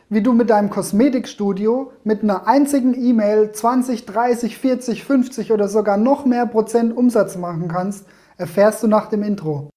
wie du mit deinem Kosmetikstudio mit einer einzigen E-Mail 20, 30, 40, 50 oder sogar noch mehr Prozent Umsatz machen kannst, erfährst du nach dem Intro.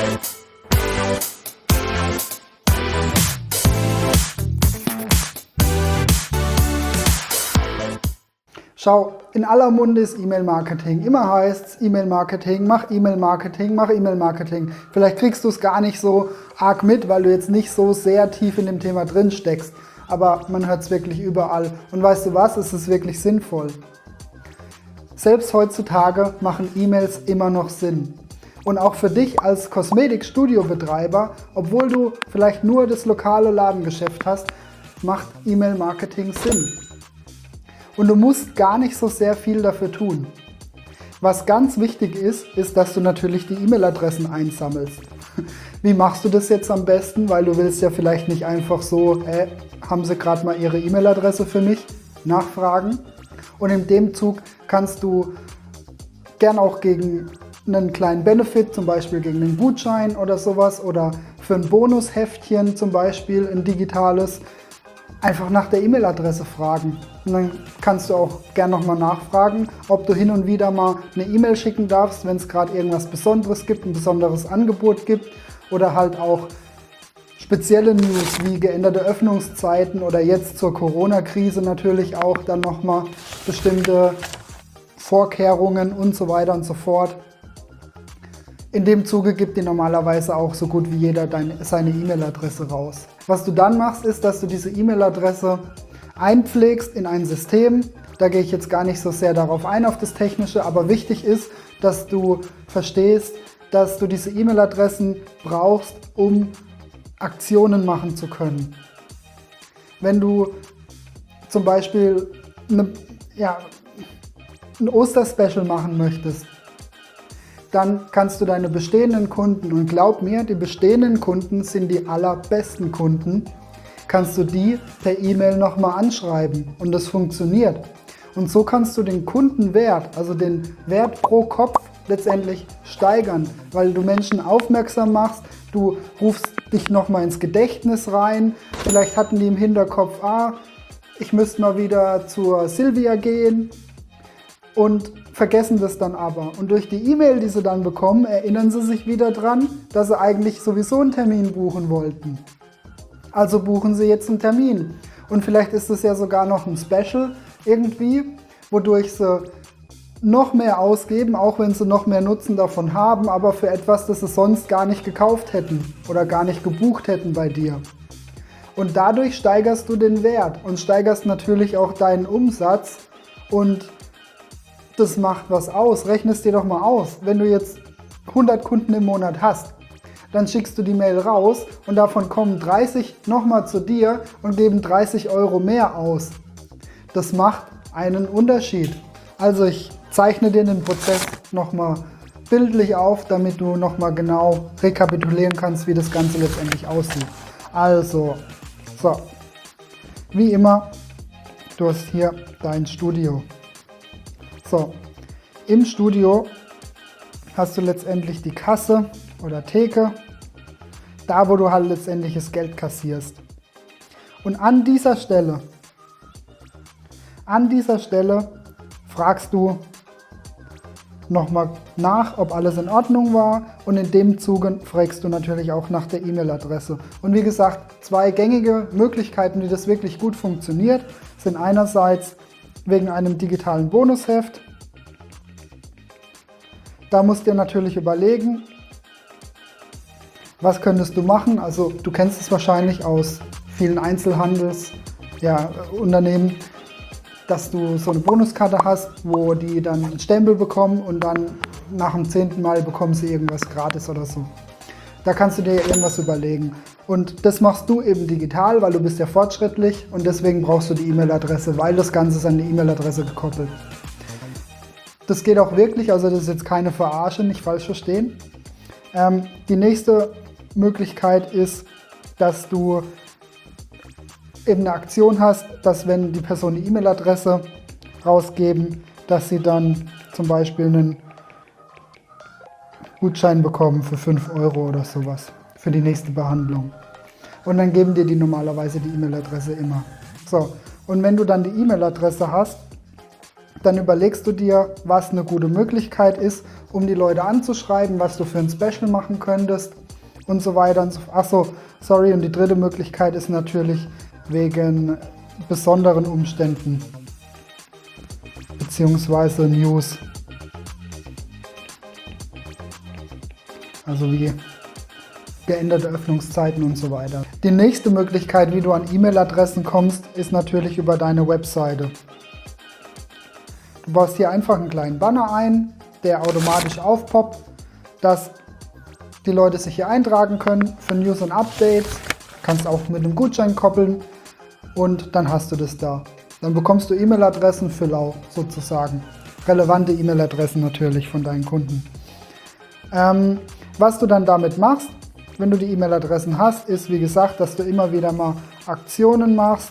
Schau, in aller Munde ist E-Mail-Marketing. Immer heißt es E-Mail-Marketing, mach E-Mail-Marketing, mach E-Mail-Marketing. Vielleicht kriegst du es gar nicht so arg mit, weil du jetzt nicht so sehr tief in dem Thema drin steckst. Aber man hört es wirklich überall. Und weißt du was? Es ist wirklich sinnvoll. Selbst heutzutage machen E-Mails immer noch Sinn. Und auch für dich als Kosmetikstudiobetreiber, obwohl du vielleicht nur das lokale Ladengeschäft hast, macht E-Mail-Marketing Sinn. Und du musst gar nicht so sehr viel dafür tun. Was ganz wichtig ist, ist, dass du natürlich die E-Mail-Adressen einsammelst. Wie machst du das jetzt am besten? Weil du willst ja vielleicht nicht einfach so, haben Sie gerade mal Ihre E-Mail-Adresse für mich? Nachfragen. Und in dem Zug kannst du gern auch gegen einen kleinen Benefit, zum Beispiel gegen einen Gutschein oder sowas, oder für ein Bonusheftchen zum Beispiel, ein digitales, einfach nach der E-Mail-Adresse fragen. Und dann kannst du auch gern nochmal nachfragen, ob du hin und wieder mal eine E-Mail schicken darfst, wenn es gerade irgendwas Besonderes gibt, ein besonderes Angebot gibt oder halt auch spezielle News wie geänderte Öffnungszeiten oder jetzt zur Corona-Krise natürlich auch dann nochmal bestimmte Vorkehrungen und so weiter und so fort. In dem Zuge gibt dir normalerweise auch so gut wie jeder seine E-Mail-Adresse raus. Was du dann machst, ist, dass du diese E-Mail-Adresse einpflegst in ein System. Da gehe ich jetzt gar nicht so sehr darauf ein, auf das Technische, aber wichtig ist, dass du verstehst, dass du diese E-Mail-Adressen brauchst, um Aktionen machen zu können. Wenn du zum Beispiel ein Osterspecial machen möchtest, dann kannst du deine bestehenden Kunden, und glaub mir, die bestehenden Kunden sind die allerbesten Kunden, kannst du die per E-Mail nochmal anschreiben und das funktioniert. Und so kannst du den Kundenwert, also den Wert pro Kopf letztendlich steigern, weil du Menschen aufmerksam machst, du rufst dich nochmal ins Gedächtnis rein, vielleicht hatten die im Hinterkopf, ich müsste mal wieder zur Silvia gehen und vergessen das dann aber. Und durch die E-Mail, die sie dann bekommen, erinnern sie sich wieder dran, dass sie eigentlich sowieso einen Termin buchen wollten. Also buchen sie jetzt einen Termin. Und vielleicht ist es ja sogar noch ein Special irgendwie, wodurch sie noch mehr ausgeben, auch wenn sie noch mehr Nutzen davon haben, aber für etwas, das sie sonst gar nicht gekauft hätten oder gar nicht gebucht hätten bei dir. Und dadurch steigerst du den Wert und steigerst natürlich auch deinen Umsatz und das macht was aus. Rechne es dir doch mal aus. Wenn du jetzt 100 Kunden im Monat hast, dann schickst du die Mail raus und davon kommen 30 nochmal zu dir und geben 30 € mehr aus. Das macht einen Unterschied. Also ich zeichne dir den Prozess nochmal bildlich auf, damit du nochmal genau rekapitulieren kannst, wie das Ganze letztendlich aussieht. Also, so, wie immer, du hast hier dein Studio. So, im Studio hast du letztendlich die Kasse oder Theke, da wo du halt letztendlich das Geld kassierst. Und an dieser Stelle fragst du nochmal nach, ob alles in Ordnung war, und in dem Zuge fragst du natürlich auch nach der E-Mail-Adresse. Und wie gesagt, zwei gängige Möglichkeiten, wie das wirklich gut funktioniert, sind einerseits wegen einem digitalen Bonusheft. Da musst du dir natürlich überlegen, was könntest du machen. Also du kennst es wahrscheinlich aus vielen Einzelhandelsunternehmen, dass du so eine Bonuskarte hast, wo die dann einen Stempel bekommen und dann nach dem 10. Mal bekommen sie irgendwas gratis oder so. Da kannst du dir irgendwas überlegen. Und das machst du eben digital, weil du bist ja fortschrittlich und deswegen brauchst du die E-Mail-Adresse, weil das Ganze ist an die E-Mail-Adresse gekoppelt. Das geht auch wirklich, also das ist jetzt keine Verarsche, nicht falsch verstehen. Die nächste Möglichkeit ist, dass du eben eine Aktion hast, dass wenn die Person die E-Mail-Adresse rausgeben, dass sie dann zum Beispiel einen Gutschein bekommen für 5 € oder sowas für die nächste Behandlung. und dann geben dir die normalerweise die E-Mail-Adresse immer. So, und wenn du dann die E-Mail-Adresse hast, dann überlegst du dir, was eine gute Möglichkeit ist, um die Leute anzuschreiben, was du für ein Special machen könntest und so weiter und so fort. Achso, sorry, und die dritte Möglichkeit ist natürlich wegen besonderen Umständen beziehungsweise News. Also wie geänderte Öffnungszeiten und so weiter. Die nächste Möglichkeit, wie du an E-Mail-Adressen kommst, ist natürlich über deine Webseite. Du baust hier einfach einen kleinen Banner ein, der automatisch aufpoppt, dass die Leute sich hier eintragen können für News und Updates. Kannst auch mit einem Gutschein koppeln und dann hast du das da. Dann bekommst du E-Mail-Adressen für lau sozusagen. Relevante E-Mail-Adressen natürlich von deinen Kunden. Was du dann damit machst, wenn du die E-Mail-Adressen hast, ist wie gesagt, dass du immer wieder mal Aktionen machst,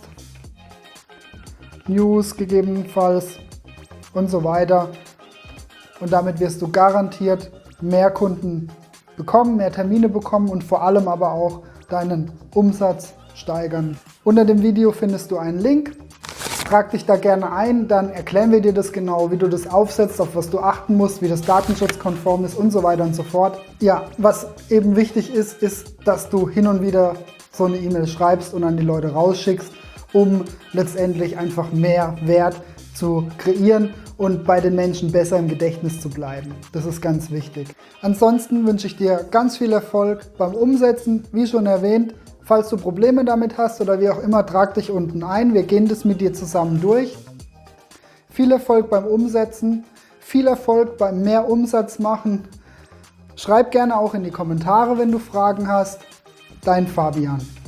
News gegebenenfalls und so weiter. Und damit wirst du garantiert mehr Kunden bekommen, mehr Termine bekommen und vor allem aber auch deinen Umsatz steigern. Unter dem Video findest du einen Link. Trag dich da gerne ein, dann erklären wir dir das genau, wie du das aufsetzt, auf was du achten musst, wie das datenschutzkonform ist und so weiter und so fort. Ja, was eben wichtig ist, ist, dass du hin und wieder so eine E-Mail schreibst und an die Leute rausschickst, um letztendlich einfach mehr Wert zu kreieren und bei den Menschen besser im Gedächtnis zu bleiben. Das ist ganz wichtig. Ansonsten wünsche ich dir ganz viel Erfolg beim Umsetzen, wie schon erwähnt. Falls du Probleme damit hast oder wie auch immer, trag dich unten ein. Wir gehen das mit dir zusammen durch. Viel Erfolg beim Umsetzen, viel Erfolg beim mehr Umsatz machen. Schreib gerne auch in die Kommentare, wenn du Fragen hast. Dein Fabian.